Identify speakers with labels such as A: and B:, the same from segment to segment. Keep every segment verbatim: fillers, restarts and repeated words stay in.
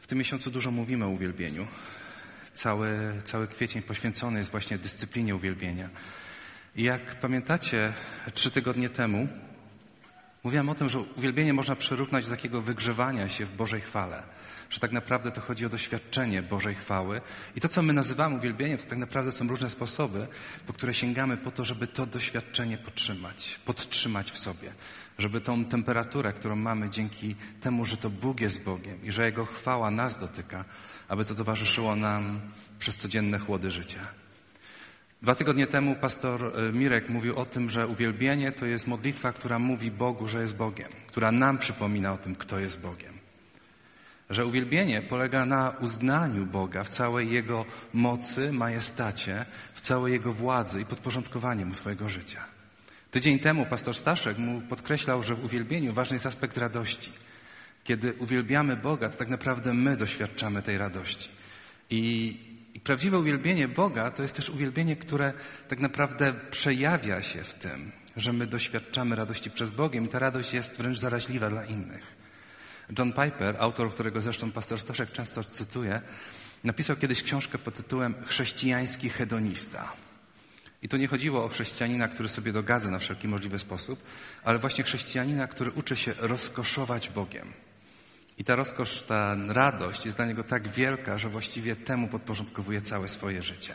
A: tym miesiącu dużo mówimy o uwielbieniu. Cały, cały kwiecień poświęcony jest właśnie dyscyplinie uwielbienia. I jak pamiętacie, trzy tygodnie temu mówiłem o tym, że uwielbienie można przyrównać do takiego wygrzewania się w Bożej chwale. Że tak naprawdę to chodzi o doświadczenie Bożej chwały. I to, co my nazywamy uwielbieniem, to tak naprawdę są różne sposoby, po które sięgamy po to, żeby to doświadczenie podtrzymać, podtrzymać w sobie. Żeby tą temperaturę, którą mamy dzięki temu, że to Bóg jest Bogiem i że Jego chwała nas dotyka, aby to towarzyszyło nam przez codzienne chłody życia. Dwa tygodnie temu pastor Mirek mówił o tym, że uwielbienie to jest modlitwa, która mówi Bogu, że jest Bogiem, która nam przypomina o tym, kto jest Bogiem. Że uwielbienie polega na uznaniu Boga w całej Jego mocy, majestacie, w całej Jego władzy i podporządkowaniu Mu swojego życia. Tydzień temu pastor Staszek mu podkreślał, że w uwielbieniu ważny jest aspekt radości. Kiedy uwielbiamy Boga, to tak naprawdę my doświadczamy tej radości. I, i prawdziwe uwielbienie Boga to jest też uwielbienie, które tak naprawdę przejawia się w tym, że my doświadczamy radości przez Bogiem i ta radość jest wręcz zaraźliwa dla innych. John Piper, autor, którego zresztą pastor Staszek często cytuje, napisał kiedyś książkę pod tytułem Chrześcijański hedonista. I to nie chodziło o chrześcijanina, który sobie dogadza na wszelki możliwy sposób, ale właśnie chrześcijanina, który uczy się rozkoszować Bogiem. I ta rozkosz, ta radość jest dla niego tak wielka, że właściwie temu podporządkowuje całe swoje życie.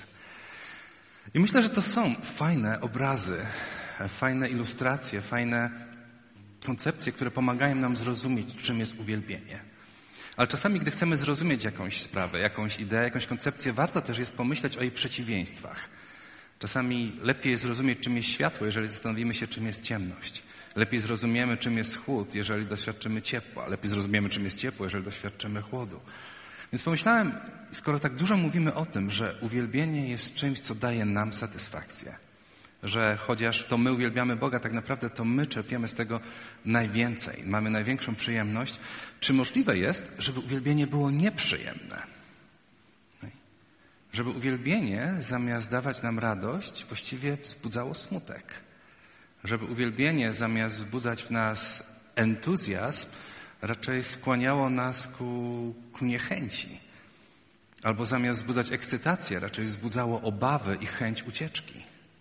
A: I myślę, że to są fajne obrazy, fajne ilustracje, fajne koncepcje, które pomagają nam zrozumieć, czym jest uwielbienie. Ale czasami, gdy chcemy zrozumieć jakąś sprawę, jakąś ideę, jakąś koncepcję, warto też jest pomyśleć o jej przeciwieństwach. Czasami lepiej jest zrozumieć, czym jest światło, jeżeli zastanowimy się, czym jest ciemność. Lepiej zrozumiemy, czym jest chłód, jeżeli doświadczymy ciepła. Lepiej zrozumiemy, czym jest ciepło, jeżeli doświadczymy chłodu. Więc pomyślałem, skoro tak dużo mówimy o tym, że uwielbienie jest czymś, co daje nam satysfakcję, że chociaż to my uwielbiamy Boga, tak naprawdę to my czerpiemy z tego najwięcej, mamy największą przyjemność, czy możliwe jest, żeby uwielbienie było nieprzyjemne? Żeby uwielbienie zamiast dawać nam radość, właściwie wzbudzało smutek. Żeby uwielbienie zamiast wzbudzać w nas entuzjazm, raczej skłaniało nas ku, ku niechęci. Albo zamiast wzbudzać ekscytację, raczej wzbudzało obawy i chęć ucieczki.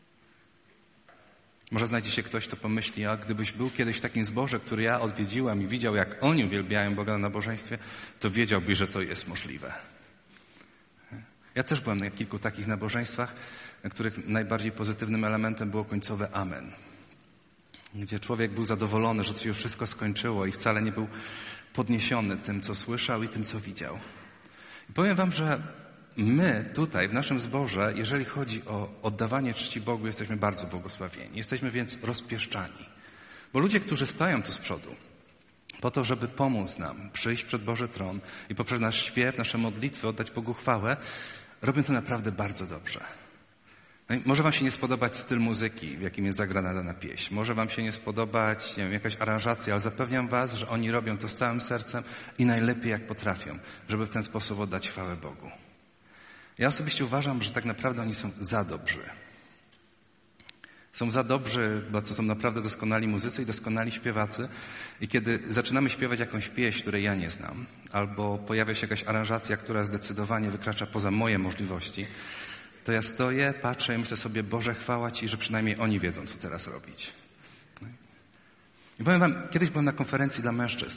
A: Może znajdzie się ktoś, kto pomyśli, a gdybyś był kiedyś w takim zborze, który ja odwiedziłem i widział, jak oni uwielbiają Boga na nabożeństwie, to wiedziałbyś, że to jest możliwe. Ja też byłem na kilku takich nabożeństwach, na których najbardziej pozytywnym elementem było końcowe amen. Gdzie człowiek był zadowolony, że to się już wszystko skończyło i wcale nie był podniesiony tym, co słyszał i tym, co widział. I powiem wam, że my tutaj w naszym zborze, jeżeli chodzi o oddawanie czci Bogu, jesteśmy bardzo błogosławieni. Jesteśmy więc rozpieszczani. Bo ludzie, którzy stają tu z przodu, po to, żeby pomóc nam przyjść przed Boży tron i poprzez nasz śpiew, nasze modlitwy oddać Bogu chwałę, robią to naprawdę bardzo dobrze. No może wam się nie spodobać styl muzyki, w jakim jest zagrana dana pieśń. Może wam się nie spodobać, nie wiem, jakaś aranżacja, ale zapewniam was, że oni robią to z całym sercem i najlepiej jak potrafią, żeby w ten sposób oddać chwałę Bogu. Ja osobiście uważam, że tak naprawdę oni są za dobrzy. Są za dobrzy, bo to są naprawdę doskonali muzycy i doskonali śpiewacy. I kiedy zaczynamy śpiewać jakąś pieśń, której ja nie znam, albo pojawia się jakaś aranżacja, która zdecydowanie wykracza poza moje możliwości, to ja stoję, patrzę i myślę sobie, Boże, chwała Ci, że przynajmniej oni wiedzą, co teraz robić. I powiem wam, kiedyś byłem na konferencji dla mężczyzn.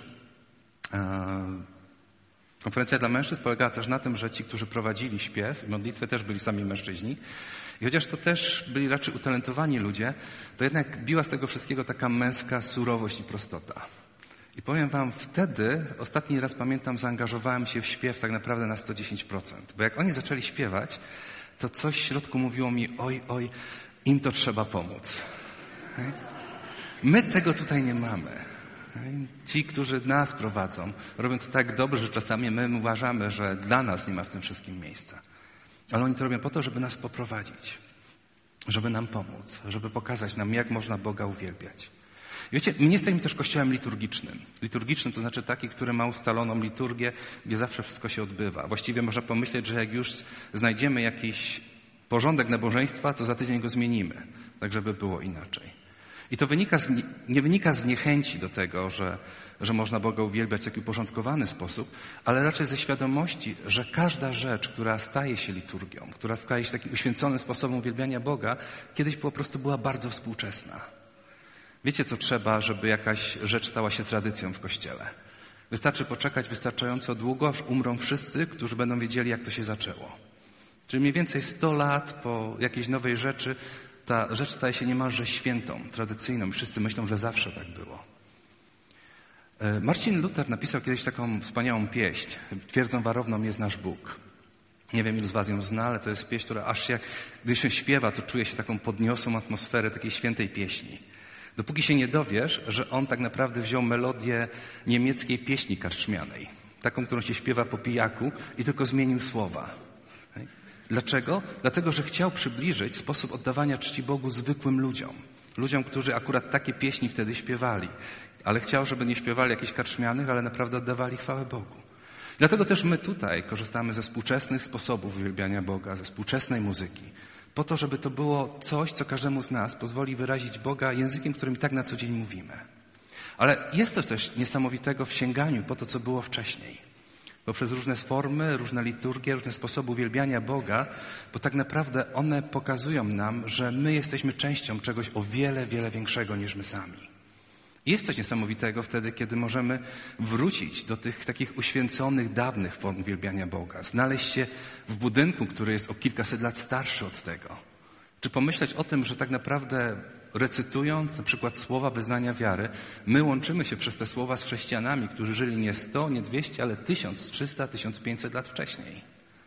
A: Konferencja dla mężczyzn polegała też na tym, że ci, którzy prowadzili śpiew i modlitwę, też byli sami mężczyźni. I chociaż to też byli raczej utalentowani ludzie, to jednak biła z tego wszystkiego taka męska surowość i prostota. I powiem wam, wtedy, ostatni raz pamiętam, zaangażowałem się w śpiew tak naprawdę na sto dziesięć procent. Bo jak oni zaczęli śpiewać, to coś w środku mówiło mi, oj, oj, im to trzeba pomóc. My tego tutaj nie mamy. Ci, którzy nas prowadzą, robią to tak dobrze, że czasami my uważamy, że dla nas nie ma w tym wszystkim miejsca. Ale oni to robią po to, żeby nas poprowadzić, żeby nam pomóc, żeby pokazać nam, jak można Boga uwielbiać. I wiecie, my nie jesteśmy też kościołem liturgicznym. Liturgicznym to znaczy taki, który ma ustaloną liturgię, gdzie zawsze wszystko się odbywa. Właściwie można pomyśleć, że jak już znajdziemy jakiś porządek nabożeństwa, to za tydzień go zmienimy, tak żeby było inaczej. I to wynika z, nie wynika z niechęci do tego, że, że można Boga uwielbiać w taki uporządkowany sposób, ale raczej ze świadomości, że każda rzecz, która staje się liturgią, która staje się takim uświęconym sposobem uwielbiania Boga, kiedyś po prostu była bardzo współczesna. Wiecie, co trzeba, żeby jakaś rzecz stała się tradycją w Kościele? Wystarczy poczekać wystarczająco długo, aż umrą wszyscy, którzy będą wiedzieli, jak to się zaczęło. Czyli mniej więcej sto lat po jakiejś nowej rzeczy ta rzecz staje się niemalże świętą, tradycyjną. Wszyscy myślą, że zawsze tak było. Marcin Luther napisał kiedyś taką wspaniałą pieśń. Twierdzą warowną jest nasz Bóg. Nie wiem, ilu z was ją zna, ale to jest pieśń, która aż się, gdy się śpiewa, to czuje się taką podniosłą atmosferę takiej świętej pieśni. Dopóki się nie dowiesz, że on tak naprawdę wziął melodię niemieckiej pieśni karczmianej. Taką, którą się śpiewa po pijaku i tylko zmienił słowa. Dlaczego? Dlatego, że chciał przybliżyć sposób oddawania czci Bogu zwykłym ludziom. Ludziom, którzy akurat takie pieśni wtedy śpiewali. Ale chciał, żeby nie śpiewali jakichś karczmianych, ale naprawdę oddawali chwałę Bogu. Dlatego też my tutaj korzystamy ze współczesnych sposobów uwielbiania Boga, ze współczesnej muzyki. Po to, żeby to było coś, co każdemu z nas pozwoli wyrazić Boga językiem, którym i tak na co dzień mówimy. Ale jest to też niesamowitego w sięganiu po to, co było wcześniej. Poprzez różne formy, różne liturgie, różne sposoby uwielbiania Boga, bo tak naprawdę one pokazują nam, że my jesteśmy częścią czegoś o wiele, wiele większego niż my sami. Jest coś niesamowitego wtedy, kiedy możemy wrócić do tych takich uświęconych, dawnych form uwielbiania Boga. Znaleźć się w budynku, który jest o kilkaset lat starszy od tego. Czy pomyśleć o tym, że tak naprawdę recytując na przykład słowa wyznania wiary, my łączymy się przez te słowa z chrześcijanami, którzy żyli nie sto, nie dwieście, ale tysiąc trzysta, tysiąc pięćset lat wcześniej.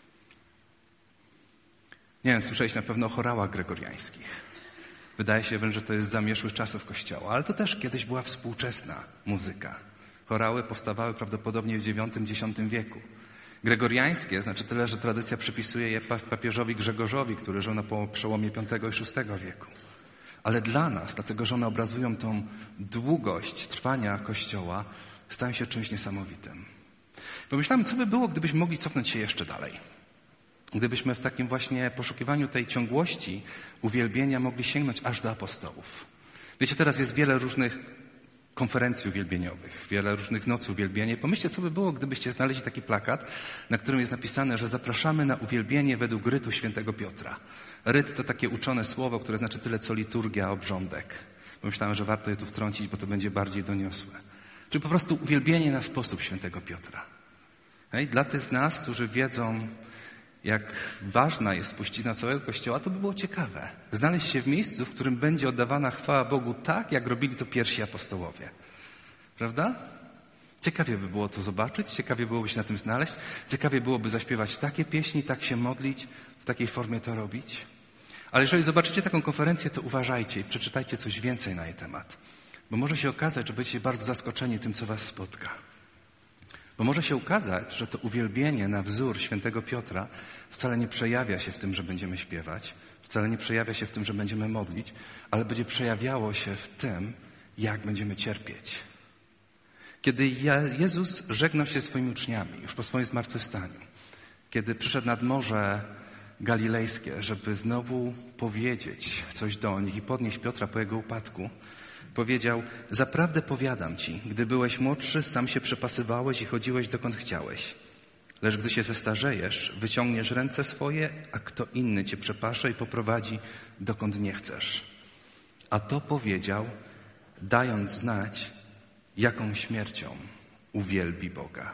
A: Nie wiem, słyszeliście na pewno o chorałach gregoriańskich. Wydaje się wręcz, że to jest zamierzchłych czasów Kościoła, ale to też kiedyś była współczesna muzyka. Chorały powstawały prawdopodobnie w dziewiątym dziesiątym wieku. Gregoriańskie znaczy tyle, że tradycja przypisuje je papieżowi Grzegorzowi, który żył na przełomie piątego i szóstego wieku. Ale dla nas, dlatego że one obrazują tą długość trwania Kościoła, stają się czymś niesamowitym. Pomyślałem, co by było, gdybyśmy mogli cofnąć się jeszcze dalej. Gdybyśmy w takim właśnie poszukiwaniu tej ciągłości uwielbienia mogli sięgnąć aż do apostołów. Wiecie, teraz jest wiele różnych konferencji uwielbieniowych, wiele różnych nocy uwielbienia. Pomyślcie, co by było, gdybyście znaleźli taki plakat, na którym jest napisane, że zapraszamy na uwielbienie według rytu świętego Piotra. Ryt to takie uczone słowo, które znaczy tyle, co liturgia, obrządek. Pomyślałem, że warto je tu wtrącić, bo to będzie bardziej doniosłe. Czyli po prostu uwielbienie na sposób świętego Piotra. Hej? Dla tych z nas, którzy wiedzą, jak ważna jest spuścizna całego Kościoła, to by było ciekawe. Znaleźć się w miejscu, w którym będzie oddawana chwała Bogu tak, jak robili to pierwsi apostołowie. Prawda? Ciekawie by było to zobaczyć, ciekawie byłoby się na tym znaleźć, ciekawie byłoby zaśpiewać takie pieśni, tak się modlić, w takiej formie to robić. Ale jeżeli zobaczycie taką konferencję, to uważajcie i przeczytajcie coś więcej na jej temat. Bo może się okazać, że będziecie bardzo zaskoczeni tym, co was spotka. Bo może się okazać, że to uwielbienie na wzór świętego Piotra wcale nie przejawia się w tym, że będziemy śpiewać, wcale nie przejawia się w tym, że będziemy modlić, ale będzie przejawiało się w tym, jak będziemy cierpieć. Kiedy Jezus żegnał się swoimi uczniami już po swoim zmartwychwstaniu, kiedy przyszedł nad Morze Galilejskie, żeby znowu powiedzieć coś do nich i podnieść Piotra po jego upadku, powiedział: zaprawdę powiadam ci, gdy byłeś młodszy, sam się przepasywałeś i chodziłeś dokąd chciałeś. Lecz gdy się zestarzejesz, wyciągniesz ręce swoje, a kto inny cię przepasze i poprowadzi dokąd nie chcesz. A to powiedział, dając znać, jaką śmiercią uwielbi Boga.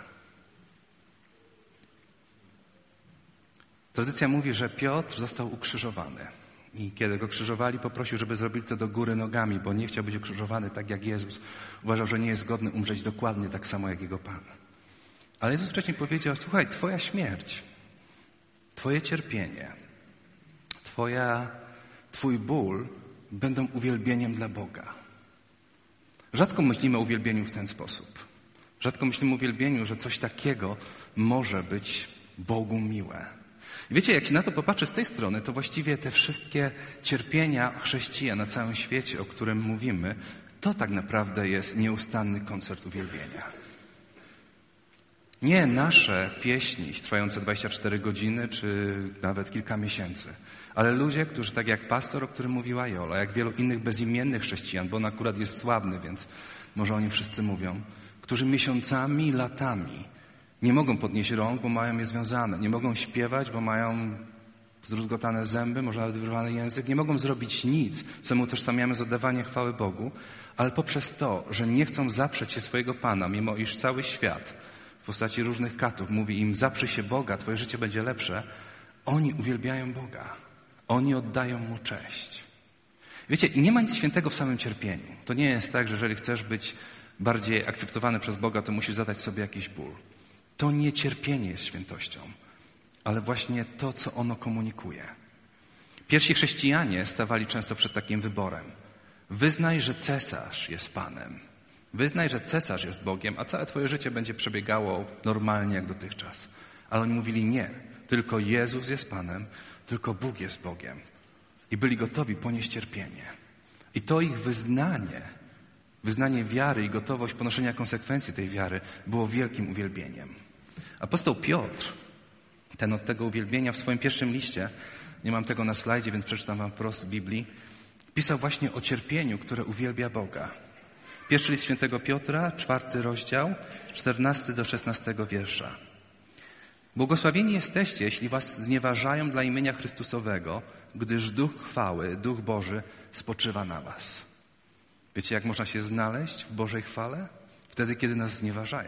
A: Tradycja mówi, że Piotr został ukrzyżowany. I kiedy go krzyżowali, poprosił, żeby zrobili to do góry nogami, bo nie chciał być ukrzyżowany tak jak Jezus. Uważał, że nie jest godny umrzeć dokładnie tak samo jak jego Pan. Ale Jezus wcześniej powiedział: słuchaj, twoja śmierć, twoje cierpienie, twoja, twój ból będą uwielbieniem dla Boga. Rzadko myślimy o uwielbieniu w ten sposób. Rzadko myślimy o uwielbieniu, że coś takiego może być Bogu miłe. I wiecie, jak się na to popatrzy z tej strony, to właściwie te wszystkie cierpienia chrześcijan na całym świecie, o którym mówimy, to tak naprawdę jest nieustanny koncert uwielbienia. Nie nasze pieśni trwające dwadzieścia cztery godziny, czy nawet kilka miesięcy, ale ludzie, którzy tak jak pastor, o którym mówiła Jola, jak wielu innych bezimiennych chrześcijan, bo on akurat jest sławny, więc może o nim wszyscy mówią, którzy miesiącami, latami nie mogą podnieść rąk, bo mają je związane, nie mogą śpiewać, bo mają zdruzgotane zęby, może nawet wyrwany język, nie mogą zrobić nic, co my utożsamiamy z oddawaniem chwały Bogu, ale poprzez to, że nie chcą zaprzeć się swojego Pana, mimo iż cały świat w postaci różnych katów mówi im: zaprzyj się Boga, twoje życie będzie lepsze, oni uwielbiają Boga. Oni oddają Mu cześć. Wiecie, nie ma nic świętego w samym cierpieniu. To nie jest tak, że jeżeli chcesz być bardziej akceptowany przez Boga, to musisz zadać sobie jakiś ból. To nie cierpienie jest świętością, ale właśnie to, co ono komunikuje. Pierwsi chrześcijanie stawali często przed takim wyborem. Wyznaj, że cesarz jest Panem. Wyznaj, że cesarz jest Bogiem, a całe twoje życie będzie przebiegało normalnie jak dotychczas. Ale oni mówili nie. Tylko Jezus jest Panem, tylko Bóg jest Bogiem. I byli gotowi ponieść cierpienie. I to ich wyznanie, wyznanie wiary i gotowość ponoszenia konsekwencji tej wiary było wielkim uwielbieniem. Apostoł Piotr, ten od tego uwielbienia w swoim pierwszym liście, nie mam tego na slajdzie, więc przeczytam wam wprost z Biblii, pisał właśnie o cierpieniu, które uwielbia Boga. Pierwszy list świętego Piotra, czwarty rozdział, czternasty do szesnastego wiersza. Błogosławieni jesteście, jeśli was znieważają dla imienia Chrystusowego, gdyż Duch chwały, Duch Boży spoczywa na was. Wiecie, jak można się znaleźć w Bożej chwale? Wtedy, kiedy nas znieważają.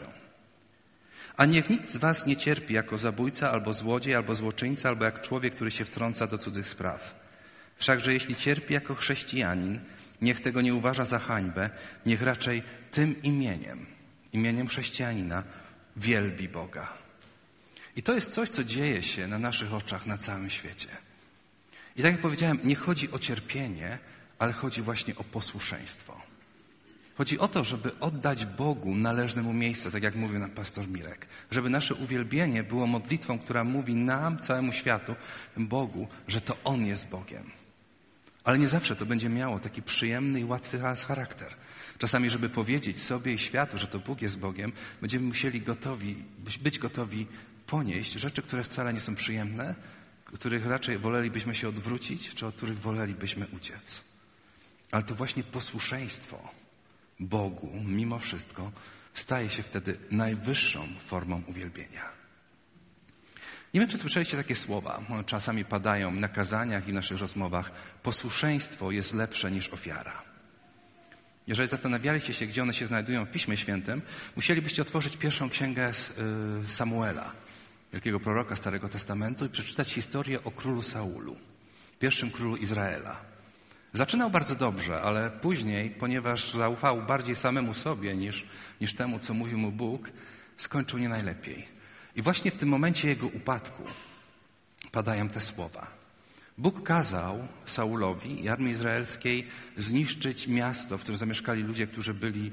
A: A niech nikt z was nie cierpi jako zabójca, albo złodziej, albo złoczyńca, albo jak człowiek, który się wtrąca do cudzych spraw. Wszakże jeśli cierpi jako chrześcijanin, niech tego nie uważa za hańbę, niech raczej tym imieniem, imieniem chrześcijanina, wielbi Boga. I to jest coś, co dzieje się na naszych oczach na całym świecie. I tak jak powiedziałem, nie chodzi o cierpienie, ale chodzi właśnie o posłuszeństwo. Chodzi o to, żeby oddać Bogu należne Mu miejsce, tak jak mówił nam pastor Mirek. Żeby nasze uwielbienie było modlitwą, która mówi nam, całemu światu, Bogu, że to On jest Bogiem. Ale nie zawsze to będzie miało taki przyjemny i łatwy charakter. Czasami, żeby powiedzieć sobie i światu, że to Bóg jest Bogiem, będziemy musieli gotowi, być gotowi ponieść rzeczy, które wcale nie są przyjemne, których raczej wolelibyśmy się odwrócić, czy od których wolelibyśmy uciec. Ale to właśnie posłuszeństwo Bogu, mimo wszystko, staje się wtedy najwyższą formą uwielbienia. Nie wiem, czy słyszeliście takie słowa, one czasami padają na kazaniach i w naszych rozmowach. Posłuszeństwo jest lepsze niż ofiara. Jeżeli zastanawialiście się, gdzie one się znajdują w Piśmie Świętym, musielibyście otworzyć pierwszą księgę Samuela, wielkiego proroka Starego Testamentu, i przeczytać historię o królu Saulu, pierwszym królu Izraela. Zaczynał bardzo dobrze, ale później, ponieważ zaufał bardziej samemu sobie niż, niż temu, co mówił mu Bóg, skończył nie najlepiej. I właśnie w tym momencie jego upadku padają te słowa. Bóg kazał Saulowi i armii izraelskiej zniszczyć miasto, w którym zamieszkali ludzie, którzy byli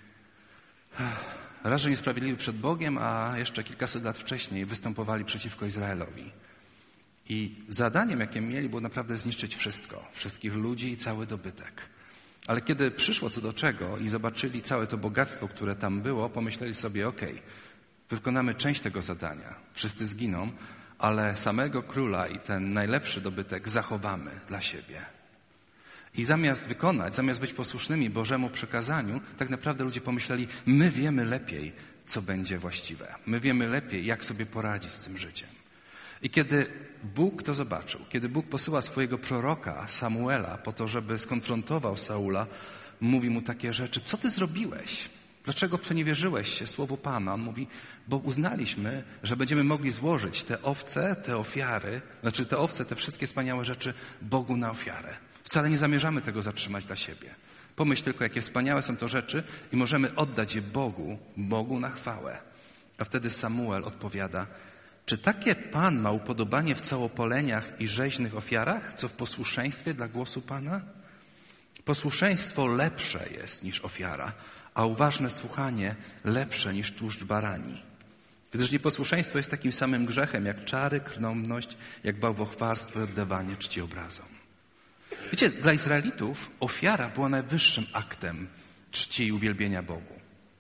A: raz, że niesprawiedliwi przed Bogiem, a jeszcze kilkaset lat wcześniej występowali przeciwko Izraelowi. I zadaniem, jakie mieli, było naprawdę zniszczyć wszystko, wszystkich ludzi i cały dobytek. Ale kiedy przyszło co do czego i zobaczyli całe to bogactwo, które tam było, pomyśleli sobie, okej, okay, wykonamy część tego zadania, wszyscy zginą, ale samego króla i ten najlepszy dobytek zachowamy dla siebie. I zamiast wykonać, zamiast być posłusznymi Bożemu przekazaniu, tak naprawdę ludzie pomyśleli, my wiemy lepiej, co będzie właściwe. My wiemy lepiej, jak sobie poradzić z tym życiem. I kiedy Bóg to zobaczył, kiedy Bóg posyła swojego proroka Samuela po to, żeby skonfrontował Saula, mówi mu takie rzeczy: co ty zrobiłeś? Dlaczego przeniewierzyłeś się słowu Pana? On mówi, bo uznaliśmy, że będziemy mogli złożyć te owce, te ofiary, znaczy te owce, te wszystkie wspaniałe rzeczy Bogu na ofiarę. Wcale nie zamierzamy tego zatrzymać dla siebie. Pomyśl tylko, jakie wspaniałe są to rzeczy i możemy oddać je Bogu, Bogu na chwałę. A wtedy Samuel odpowiada: czy takie Pan ma upodobanie w całopoleniach i rzeźnych ofiarach, co w posłuszeństwie dla głosu Pana? Posłuszeństwo lepsze jest niż ofiara, a uważne słuchanie lepsze niż tłuszcz barani. Gdyż nieposłuszeństwo jest takim samym grzechem jak czary, krnąbność, jak bałwochwalstwo i oddawanie czci obrazom. Wiecie, dla Izraelitów ofiara była najwyższym aktem czci i uwielbienia Bogu.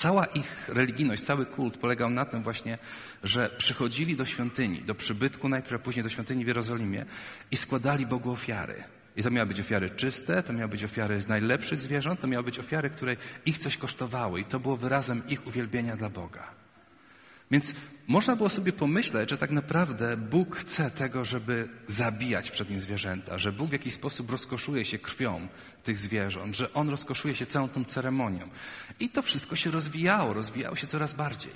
A: Cała ich religijność, cały kult polegał na tym właśnie, że przychodzili do świątyni, do przybytku najpierw, a później do świątyni w Jerozolimie i składali Bogu ofiary. I to miały być ofiary czyste, to miały być ofiary z najlepszych zwierząt, to miały być ofiary, które ich coś kosztowały i to było wyrazem ich uwielbienia dla Boga. Więc można było sobie pomyśleć, że tak naprawdę Bóg chce tego, żeby zabijać przed nim zwierzęta, że Bóg w jakiś sposób rozkoszuje się krwią tych zwierząt, że On rozkoszuje się całą tą ceremonią. I to wszystko się rozwijało, rozwijało się coraz bardziej.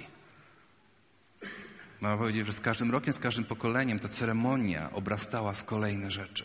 A: Można powiedzieć, że z każdym rokiem, z każdym pokoleniem ta ceremonia obrastała w kolejne rzeczy.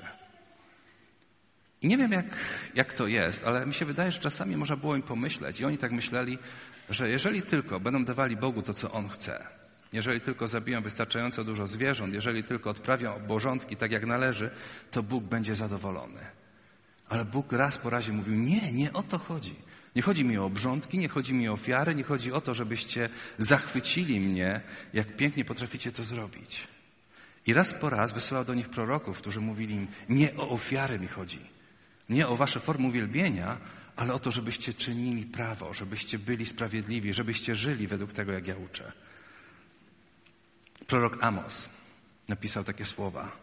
A: I nie wiem, jak, jak to jest, ale mi się wydaje, że czasami można było im pomyśleć i oni tak myśleli, że jeżeli tylko będą dawali Bogu to, co On chce, jeżeli tylko zabiją wystarczająco dużo zwierząt, jeżeli tylko odprawią obrządki tak, jak należy, to Bóg będzie zadowolony. Ale Bóg raz po razie mówił, nie, nie o to chodzi. Nie chodzi mi o obrządki, nie chodzi mi o ofiary, nie chodzi o to, żebyście zachwycili mnie, jak pięknie potraficie to zrobić. I raz po raz wysyłał do nich proroków, którzy mówili im, nie o ofiary mi chodzi, nie o wasze formy uwielbienia, ale o to, żebyście czynili prawo, żebyście byli sprawiedliwi, żebyście żyli według tego, jak ja uczę. Prorok Amos napisał takie słowa,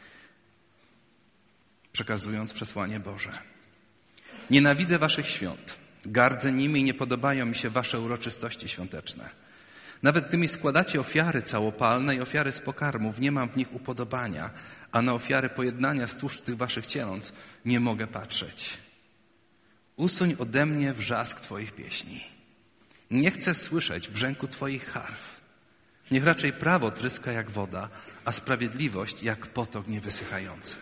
A: przekazując przesłanie Boże. Nienawidzę waszych świąt, gardzę nimi i nie podobają mi się wasze uroczystości świąteczne. Nawet gdy mi składacie ofiary całopalne i ofiary z pokarmów, nie mam w nich upodobania, a na ofiary pojednania z tłuszcz waszych cieląc nie mogę patrzeć. Usuń ode mnie wrzask twoich pieśni. Nie chcę słyszeć brzęku twoich harf. Niech raczej prawo tryska jak woda, a sprawiedliwość jak potok niewysychający.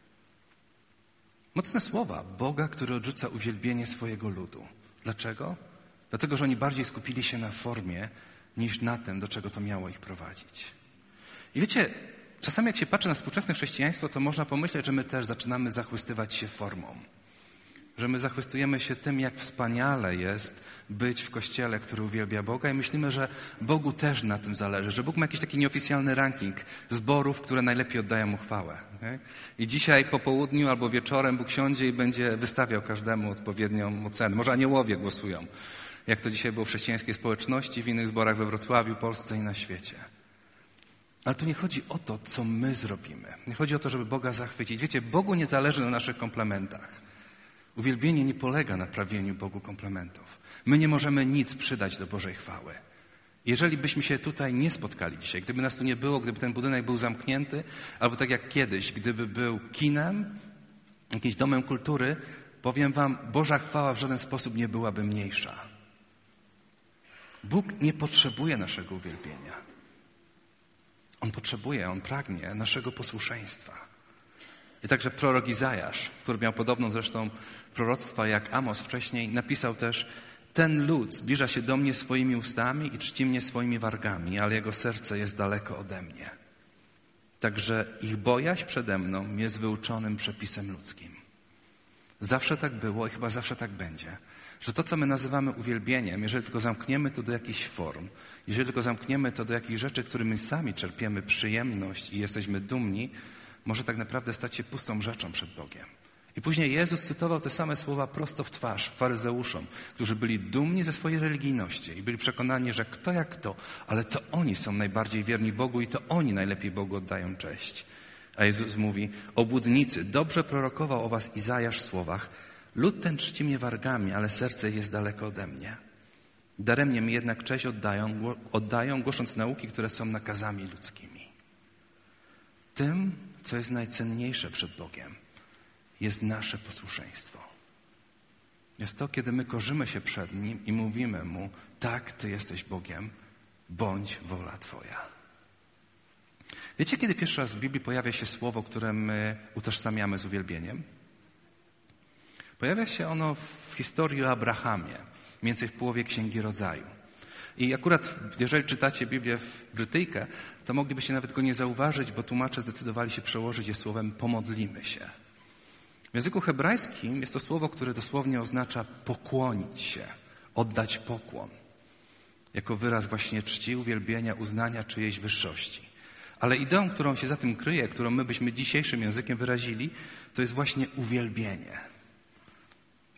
A: Mocne słowa Boga, który odrzuca uwielbienie swojego ludu. Dlaczego? Dlatego, że oni bardziej skupili się na formie, niż na tym, do czego to miało ich prowadzić. I wiecie, czasami jak się patrzy na współczesne chrześcijaństwo, to można pomyśleć, że my też zaczynamy zachwystywać się formą. Że my zachwystujemy się tym, jak wspaniale jest być w kościele, który uwielbia Boga i myślimy, że Bogu też na tym zależy, że Bóg ma jakiś taki nieoficjalny ranking zborów, które najlepiej oddają mu chwałę. Okay? I dzisiaj po południu albo wieczorem Bóg siądzie i będzie wystawiał każdemu odpowiednią ocenę. Może aniołowie głosują, jak to dzisiaj było w chrześcijańskiej społeczności, w innych zborach we Wrocławiu, Polsce i na świecie. Ale tu nie chodzi o to, co my zrobimy. Nie chodzi o to, żeby Boga zachwycić. Wiecie, Bogu nie zależy na naszych komplementach. Uwielbienie nie polega na prawieniu Bogu komplementów. My nie możemy nic przydać do Bożej chwały. Jeżeli byśmy się tutaj nie spotkali dzisiaj, gdyby nas tu nie było, gdyby ten budynek był zamknięty, albo tak jak kiedyś, gdyby był kinem, jakimś domem kultury, powiem wam, Boża chwała w żaden sposób nie byłaby mniejsza. Bóg nie potrzebuje naszego uwielbienia. On potrzebuje, On pragnie naszego posłuszeństwa. I także prorok Izajasz, który miał podobną zresztą proroctwa jak Amos wcześniej, napisał też: ten lud zbliża się do mnie swoimi ustami i czci mnie swoimi wargami, ale jego serce jest daleko ode mnie. Także ich bojaźń przede mną jest wyuczonym przepisem ludzkim. Zawsze tak było i chyba zawsze tak będzie, że to, co my nazywamy uwielbieniem, jeżeli tylko zamkniemy to do jakichś form, jeżeli tylko zamkniemy to do jakichś rzeczy, którymi sami czerpiemy przyjemność i jesteśmy dumni, może tak naprawdę stać się pustą rzeczą przed Bogiem. I później Jezus cytował te same słowa prosto w twarz faryzeuszom, którzy byli dumni ze swojej religijności i byli przekonani, że kto jak kto, ale to oni są najbardziej wierni Bogu i to oni najlepiej Bogu oddają cześć. A Jezus mówi: obłudnicy, dobrze prorokował o was Izajasz w słowach: lud ten czci mnie wargami, ale serce jest daleko ode mnie. Daremnie mi jednak cześć oddają, oddają, głosząc nauki, które są nakazami ludzkimi. Tym, co jest najcenniejsze przed Bogiem, jest nasze posłuszeństwo. Jest to, kiedy my korzymy się przed Nim i mówimy Mu: tak, Ty jesteś Bogiem, bądź wola Twoja. Wiecie, kiedy pierwszy raz w Biblii pojawia się słowo, które my utożsamiamy z uwielbieniem? Pojawia się ono w historii o Abrahamie, mniej więcej w połowie Księgi Rodzaju. I akurat, jeżeli czytacie Biblię w Brytyjkę, to moglibyście nawet go nie zauważyć, bo tłumacze zdecydowali się przełożyć je słowem pomodlimy się. W języku hebrajskim jest to słowo, które dosłownie oznacza pokłonić się, oddać pokłon. Jako wyraz właśnie czci, uwielbienia, uznania czyjejś wyższości. Ale ideą, którą się za tym kryje, którą my byśmy dzisiejszym językiem wyrazili, to jest właśnie uwielbienie.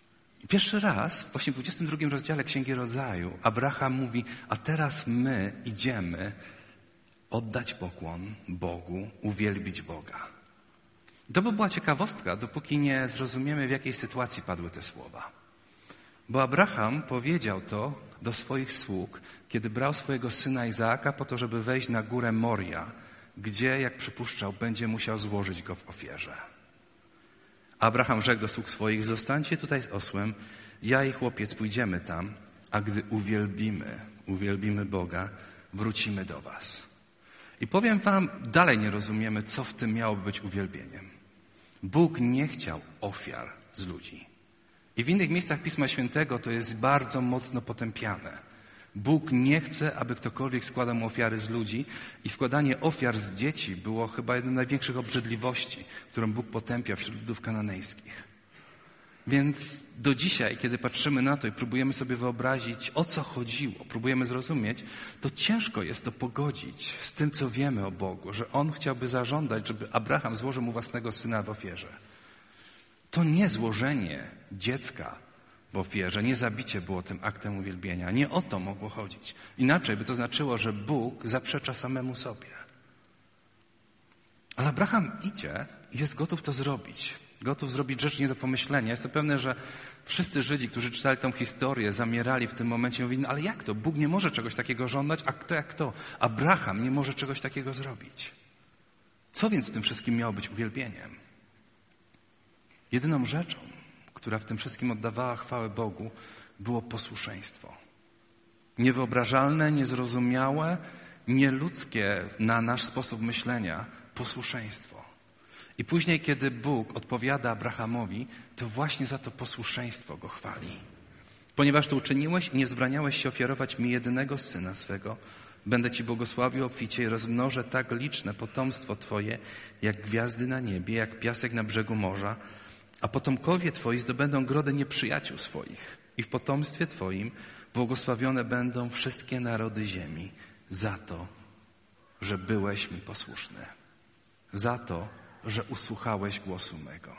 A: I pierwszy raz, właśnie w dwudziestym drugim rozdziale Księgi Rodzaju, Abraham mówi, a teraz my idziemy oddać pokłon Bogu, uwielbić Boga. To by była ciekawostka, dopóki nie zrozumiemy, w jakiej sytuacji padły te słowa. Bo Abraham powiedział to do swoich sług, kiedy brał swojego syna Izaaka po to, żeby wejść na górę Moria, gdzie, jak przypuszczał, będzie musiał złożyć go w ofierze. Abraham rzekł do sług swoich, zostańcie tutaj z osłem, ja i chłopiec pójdziemy tam, a gdy uwielbimy, uwielbimy Boga, wrócimy do was. I powiem wam, dalej nie rozumiemy, co w tym miało być uwielbieniem. Bóg nie chciał ofiar z ludzi. I w innych miejscach Pisma Świętego to jest bardzo mocno potępiane. Bóg nie chce, aby ktokolwiek składał mu ofiary z ludzi i składanie ofiar z dzieci było chyba jedną z największych obrzydliwości, którą Bóg potępia wśród ludów kananejskich. Więc do dzisiaj, kiedy patrzymy na to i próbujemy sobie wyobrazić, o co chodziło, próbujemy zrozumieć, to ciężko jest to pogodzić z tym, co wiemy o Bogu, że On chciałby zażądać, żeby Abraham złożył mu własnego syna w ofierze. To nie złożenie dziecka w ofierze, nie zabicie było tym aktem uwielbienia. Nie o to mogło chodzić. Inaczej by to znaczyło, że Bóg zaprzecza samemu sobie. Ale Abraham idzie i jest gotów to zrobić. Gotów zrobić rzecz nie do pomyślenia. Jestem pewny, że wszyscy Żydzi, którzy czytali tą historię, zamierali w tym momencie i mówili, no ale jak to? Bóg nie może czegoś takiego żądać, a kto jak to? Abraham nie może czegoś takiego zrobić. Co więc w tym wszystkim miało być uwielbieniem? Jedyną rzeczą, która w tym wszystkim oddawała chwałę Bogu, było posłuszeństwo. Niewyobrażalne, niezrozumiałe, nieludzkie na nasz sposób myślenia posłuszeństwo. I później, kiedy Bóg odpowiada Abrahamowi, to właśnie za to posłuszeństwo go chwali. Ponieważ to uczyniłeś i nie wzbraniałeś się ofiarować mi jedynego syna swego, będę ci błogosławił obficie i rozmnożę tak liczne potomstwo twoje, jak gwiazdy na niebie, jak piasek na brzegu morza, a potomkowie twoi zdobędą grodę nieprzyjaciół swoich i w potomstwie twoim błogosławione będą wszystkie narody ziemi za to, że byłeś mi posłuszny. Za to, że usłuchałeś głosu mego.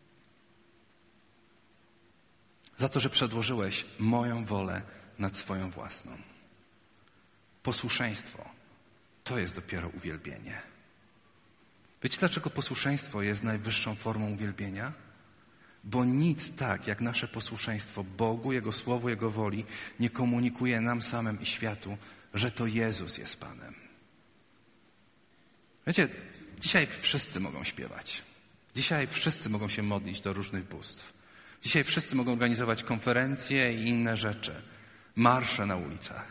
A: Za to, że przedłożyłeś moją wolę nad swoją własną. Posłuszeństwo to jest dopiero uwielbienie. Wiecie, dlaczego posłuszeństwo jest najwyższą formą uwielbienia? Bo nic tak jak nasze posłuszeństwo Bogu, Jego Słowu, Jego woli nie komunikuje nam samym i światu, że to Jezus jest Panem. Wiecie, dzisiaj wszyscy mogą śpiewać. Dzisiaj wszyscy mogą się modlić do różnych bóstw. Dzisiaj wszyscy mogą organizować konferencje i inne rzeczy. Marsze na ulicach.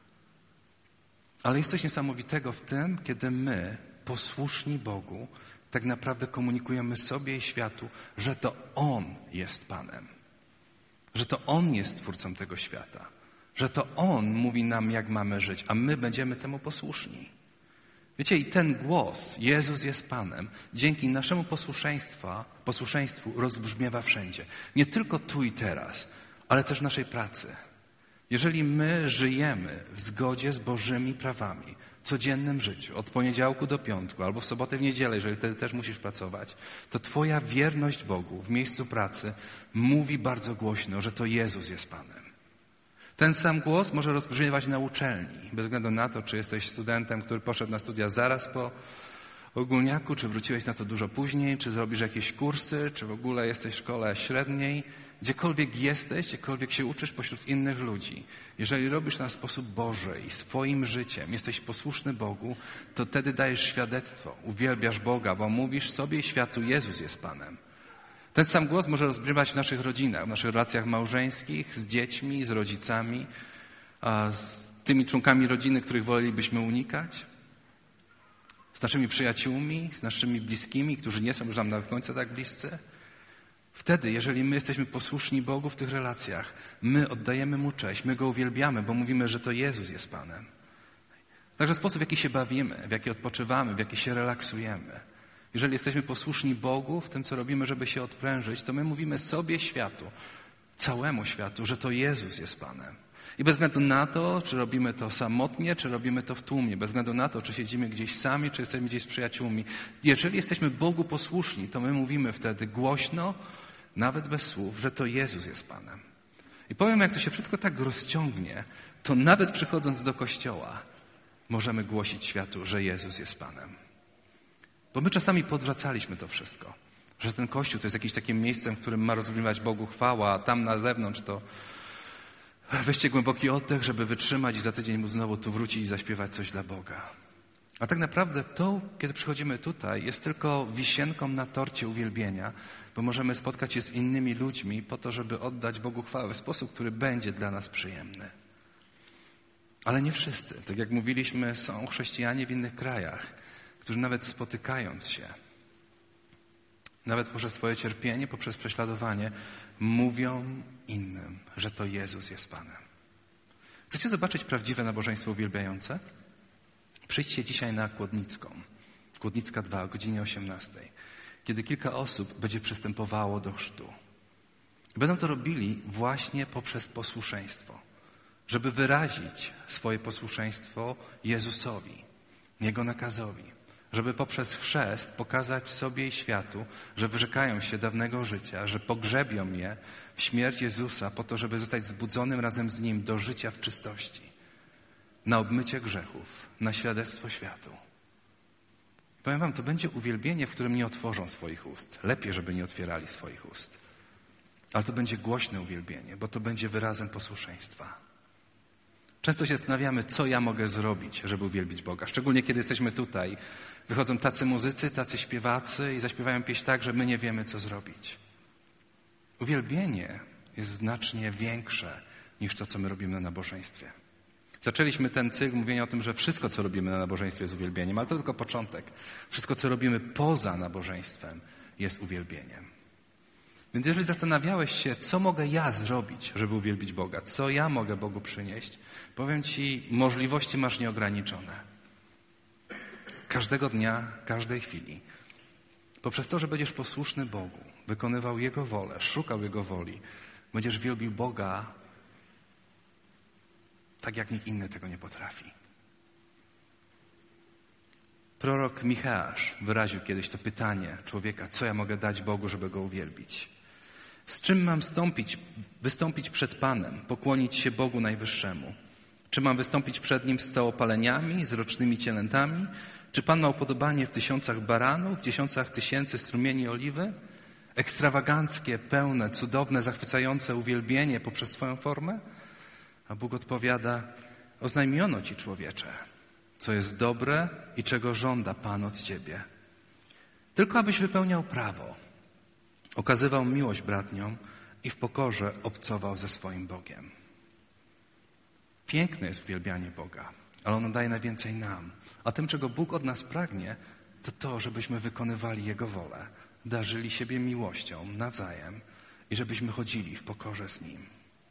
A: Ale jest coś niesamowitego w tym, kiedy my, posłuszni Bogu, tak naprawdę komunikujemy sobie i światu, że to On jest Panem. Że to On jest Twórcą tego świata. Że to On mówi nam, jak mamy żyć, a my będziemy temu posłuszni. Wiecie, i ten głos, Jezus jest Panem, dzięki naszemu posłuszeństwa, posłuszeństwu rozbrzmiewa wszędzie. Nie tylko tu i teraz, ale też w naszej pracy. Jeżeli my żyjemy w zgodzie z Bożymi prawami, w codziennym życiu, od poniedziałku do piątku, albo w sobotę, w niedzielę, jeżeli wtedy też musisz pracować, to twoja wierność Bogu w miejscu pracy mówi bardzo głośno, że to Jezus jest Panem. Ten sam głos może rozbrzmiewać na uczelni, bez względu na to, czy jesteś studentem, który poszedł na studia zaraz po ogólniaku, czy wróciłeś na to dużo później, czy zrobisz jakieś kursy, czy w ogóle jesteś w szkole średniej. Gdziekolwiek jesteś, gdziekolwiek się uczysz pośród innych ludzi, jeżeli robisz na sposób Boży i swoim życiem jesteś posłuszny Bogu, to wtedy dajesz świadectwo, uwielbiasz Boga, bo mówisz sobie i światu, Jezus jest Panem. Ten sam głos może rozbrzmiewać w naszych rodzinach, w naszych relacjach małżeńskich, z dziećmi, z rodzicami, a z tymi członkami rodziny, których wolelibyśmy unikać, z naszymi przyjaciółmi, z naszymi bliskimi, którzy nie są już nam nawet końca tak bliscy. Wtedy, jeżeli my jesteśmy posłuszni Bogu w tych relacjach, my oddajemy Mu cześć, my Go uwielbiamy, bo mówimy, że to Jezus jest Panem. Także sposób, w jaki się bawimy, w jaki odpoczywamy, w jaki się relaksujemy. Jeżeli jesteśmy posłuszni Bogu w tym, co robimy, żeby się odprężyć, to my mówimy sobie, światu, całemu światu, że to Jezus jest Panem. I bez względu na to, czy robimy to samotnie, czy robimy to w tłumie, bez względu na to, czy siedzimy gdzieś sami, czy jesteśmy gdzieś z przyjaciółmi. Jeżeli jesteśmy Bogu posłuszni, to my mówimy wtedy głośno, nawet bez słów, że to Jezus jest Panem. I powiem, jak to się wszystko tak rozciągnie, to nawet przychodząc do kościoła możemy głosić światu, że Jezus jest Panem. Bo my czasami podwracaliśmy to wszystko, że ten kościół to jest jakieś takie miejsce, w którym ma rozgrywać Bogu chwała, a tam na zewnątrz to weźcie głęboki oddech, żeby wytrzymać i za tydzień mu znowu tu wrócić i zaśpiewać coś dla Boga. A tak naprawdę to, kiedy przychodzimy tutaj, jest tylko wisienką na torcie uwielbienia, bo możemy spotkać się z innymi ludźmi po to, żeby oddać Bogu chwałę w sposób, który będzie dla nas przyjemny. Ale nie wszyscy. Tak jak mówiliśmy, są chrześcijanie w innych krajach, którzy nawet spotykając się, nawet poprzez swoje cierpienie, poprzez prześladowanie, mówią innym, że to Jezus jest Panem. Chcecie zobaczyć prawdziwe nabożeństwo uwielbiające? Przyjdźcie dzisiaj na Kłodnicką, Kłodnicka dwa o godzinie osiemnastej, kiedy kilka osób będzie przystępowało do chrztu. Będą to robili właśnie poprzez posłuszeństwo, żeby wyrazić swoje posłuszeństwo Jezusowi, Jego nakazowi, żeby poprzez chrzest pokazać sobie i światu, że wyrzekają się dawnego życia, że pogrzebią je w śmierć Jezusa po to, żeby zostać zbudzonym razem z Nim do życia w czystości, na obmycie grzechów, na świadectwo światu. Powiem wam, to będzie uwielbienie, w którym nie otworzą swoich ust. Lepiej, żeby nie otwierali swoich ust. Ale to będzie głośne uwielbienie, bo to będzie wyrazem posłuszeństwa. Często się zastanawiamy, co ja mogę zrobić, żeby uwielbić Boga. Szczególnie, kiedy jesteśmy tutaj. Wychodzą tacy muzycy, tacy śpiewacy i zaśpiewają pieśń tak, że my nie wiemy, co zrobić. Uwielbienie jest znacznie większe niż to, co my robimy na nabożeństwie. Zaczęliśmy ten cykl mówienia o tym, że wszystko, co robimy na nabożeństwie jest uwielbieniem, ale to tylko początek. Wszystko, co robimy poza nabożeństwem jest uwielbieniem. Więc jeżeli zastanawiałeś się, co mogę ja zrobić, żeby uwielbić Boga, co ja mogę Bogu przynieść, powiem Ci, możliwości masz nieograniczone. Każdego dnia, każdej chwili. Poprzez to, że będziesz posłuszny Bogu, wykonywał Jego wolę, szukał Jego woli, będziesz wielbił Boga tak, jak nikt inny tego nie potrafi. Prorok Micheasz wyraził kiedyś to pytanie człowieka, co ja mogę dać Bogu, żeby Go uwielbić. Z czym mam wstąpić, wystąpić przed Panem, pokłonić się Bogu Najwyższemu? Czy mam wystąpić przed Nim z całopaleniami, z rocznymi cielętami? Czy Pan ma upodobanie w tysiącach baranów, w tysiącach tysięcy strumieni oliwy? Ekstrawaganckie, pełne, cudowne, zachwycające uwielbienie poprzez swoją formę? A Bóg odpowiada, oznajmiono Ci, człowiecze, co jest dobre i czego żąda Pan od Ciebie. Tylko abyś wypełniał prawo, okazywał miłość bratniom i w pokorze obcował ze swoim Bogiem. Piękne jest uwielbianie Boga, ale ono daje najwięcej nam. A tym, czego Bóg od nas pragnie, to to, żebyśmy wykonywali Jego wolę, darzyli siebie miłością nawzajem i żebyśmy chodzili w pokorze z Nim.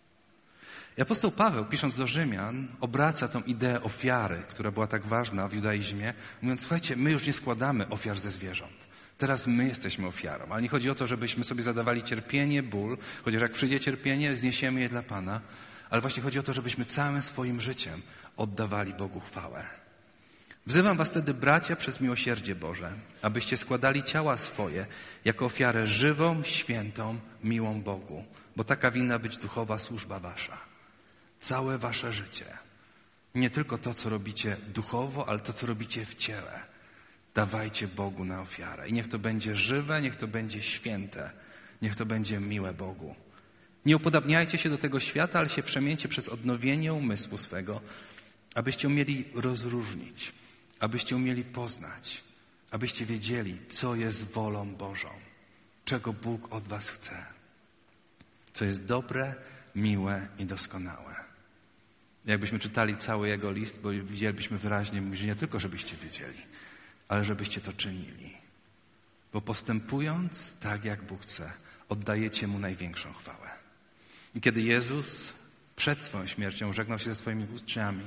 A: I apostoł Paweł, pisząc do Rzymian, obraca tą ideę ofiary, która była tak ważna w judaizmie, mówiąc, słuchajcie, my już nie składamy ofiar ze zwierząt. Teraz my jesteśmy ofiarą. Ale nie chodzi o to, żebyśmy sobie zadawali cierpienie, ból, chociaż jak przyjdzie cierpienie, zniesiemy je dla Pana, ale właśnie chodzi o to, żebyśmy całym swoim życiem oddawali Bogu chwałę. Wzywam was wtedy, bracia, przez miłosierdzie Boże, abyście składali ciała swoje jako ofiarę żywą, świętą, miłą Bogu, bo taka winna być duchowa służba wasza. Całe wasze życie. Nie tylko to, co robicie duchowo, ale to, co robicie w ciele. Dawajcie Bogu na ofiarę. I niech to będzie żywe, niech to będzie święte, niech to będzie miłe Bogu. Nie upodabniajcie się do tego świata, ale się przemieńcie przez odnowienie umysłu swego, abyście umieli rozróżnić, abyście umieli poznać, abyście wiedzieli, co jest wolą Bożą, czego Bóg od was chce, co jest dobre, miłe i doskonałe. Jakbyśmy czytali cały jego list, bo widzielibyśmy wyraźnie, że nie tylko, żebyście wiedzieli, ale żebyście to czynili. Bo postępując tak, jak Bóg chce, oddajecie Mu największą chwałę. I kiedy Jezus przed swoją śmiercią żegnał się ze swoimi uczniami,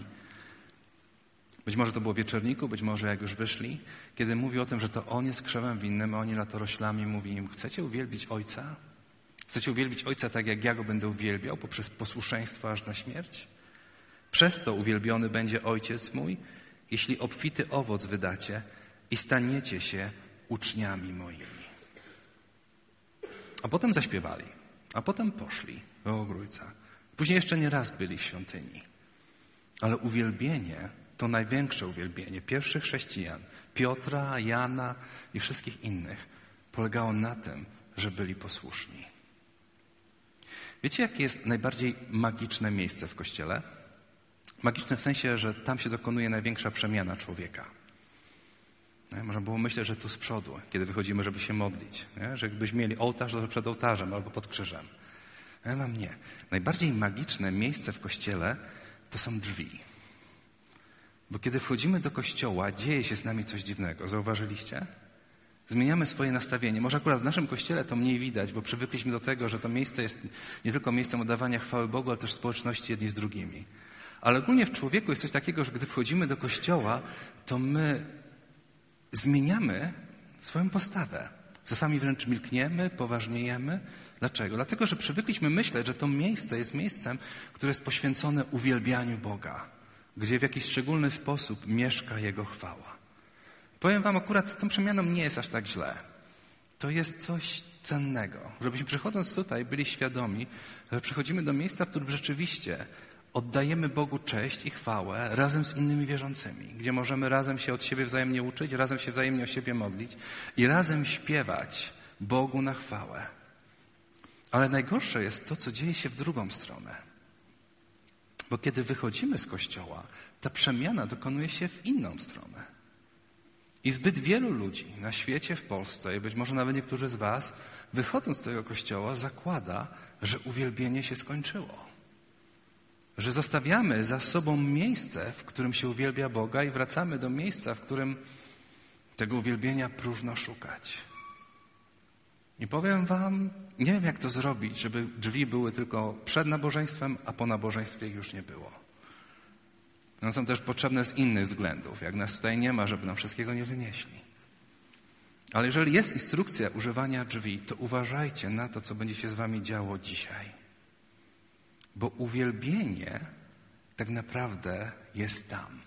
A: być może to było w wieczorniku, być może jak już wyszli, kiedy mówił o tym, że to On jest krzewem winnym, a oni latoroślami, mówi im, chcecie uwielbić Ojca? Chcecie uwielbić Ojca tak, jak ja Go będę uwielbiał, poprzez posłuszeństwo aż na śmierć? Przez to uwielbiony będzie Ojciec mój, jeśli obfity owoc wydacie i staniecie się uczniami moimi. A potem zaśpiewali, a potem poszli do ogrójca. Później jeszcze nie raz byli w świątyni. Ale uwielbienie to największe uwielbienie pierwszych chrześcijan, Piotra, Jana i wszystkich innych, polegało na tym, że byli posłuszni. Wiecie, jakie jest najbardziej magiczne miejsce w Kościele? Magiczne w sensie, że tam się dokonuje największa przemiana człowieka. Nie? Można było myśleć, że tu z przodu, kiedy wychodzimy, żeby się modlić. Nie? Że jakbyśmy mieli ołtarz, to przed ołtarzem albo pod krzyżem. Ja mam nie. Najbardziej magiczne miejsce w Kościele to są drzwi. Bo kiedy wchodzimy do Kościoła, dzieje się z nami coś dziwnego. Zauważyliście? Zmieniamy swoje nastawienie. Może akurat w naszym Kościele to mniej widać, bo przywykliśmy do tego, że to miejsce jest nie tylko miejscem oddawania chwały Bogu, ale też społeczności jedni z drugimi. Ale ogólnie w człowieku jest coś takiego, że gdy wchodzimy do Kościoła, to my zmieniamy swoją postawę. Czasami wręcz milkniemy, poważniejemy. Dlaczego? Dlatego, że przywykliśmy myśleć, że to miejsce jest miejscem, które jest poświęcone uwielbianiu Boga, gdzie w jakiś szczególny sposób mieszka Jego chwała. Powiem wam, akurat z tą przemianą nie jest aż tak źle. To jest coś cennego, żebyśmy przychodząc tutaj byli świadomi, że przychodzimy do miejsca, w którym rzeczywiście oddajemy Bogu cześć i chwałę razem z innymi wierzącymi, gdzie możemy razem się od siebie wzajemnie uczyć, razem się wzajemnie o siebie modlić i razem śpiewać Bogu na chwałę. Ale najgorsze jest to, co dzieje się w drugą stronę. Bo kiedy wychodzimy z Kościoła, ta przemiana dokonuje się w inną stronę. I zbyt wielu ludzi na świecie, w Polsce i być może nawet niektórzy z was, wychodząc z tego Kościoła, zakłada, że uwielbienie się skończyło. Że zostawiamy za sobą miejsce, w którym się uwielbia Boga i wracamy do miejsca, w którym tego uwielbienia próżno szukać. I powiem wam, nie wiem jak to zrobić, żeby drzwi były tylko przed nabożeństwem, a po nabożeństwie ich już nie było. One są też potrzebne z innych względów, jak nas tutaj nie ma, żeby nam wszystkiego nie wynieśli. Ale jeżeli jest instrukcja używania drzwi, to uważajcie na to, co będzie się z wami działo dzisiaj. Bo uwielbienie tak naprawdę jest tam.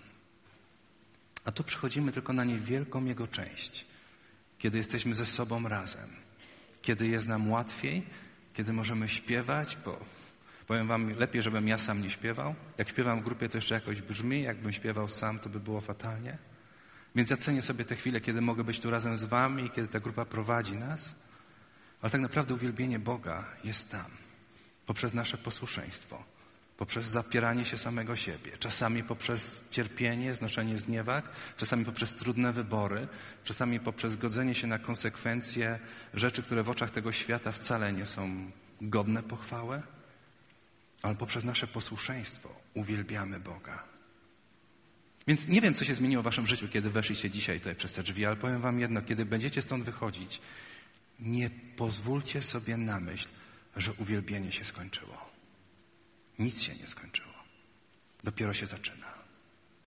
A: A tu przychodzimy tylko na niewielką jego część, kiedy jesteśmy ze sobą razem. Kiedy jest nam łatwiej, kiedy możemy śpiewać, bo powiem wam, lepiej, żebym ja sam nie śpiewał. Jak śpiewam w grupie, to jeszcze jakoś brzmi. Jakbym śpiewał sam, to by było fatalnie. Więc ja cenię sobie te chwile, kiedy mogę być tu razem z wami i kiedy ta grupa prowadzi nas. Ale tak naprawdę uwielbienie Boga jest tam. Poprzez nasze posłuszeństwo. Poprzez zapieranie się samego siebie. Czasami poprzez cierpienie, znoszenie zniewag. Czasami poprzez trudne wybory. Czasami poprzez godzenie się na konsekwencje rzeczy, które w oczach tego świata wcale nie są godne pochwały. Ale poprzez nasze posłuszeństwo uwielbiamy Boga. Więc nie wiem, co się zmieniło w waszym życiu, kiedy weszliście dzisiaj tutaj przez te drzwi, ale powiem wam jedno, kiedy będziecie stąd wychodzić, nie pozwólcie sobie na myśl, że uwielbienie się skończyło. Nic się nie skończyło. Dopiero się zaczyna.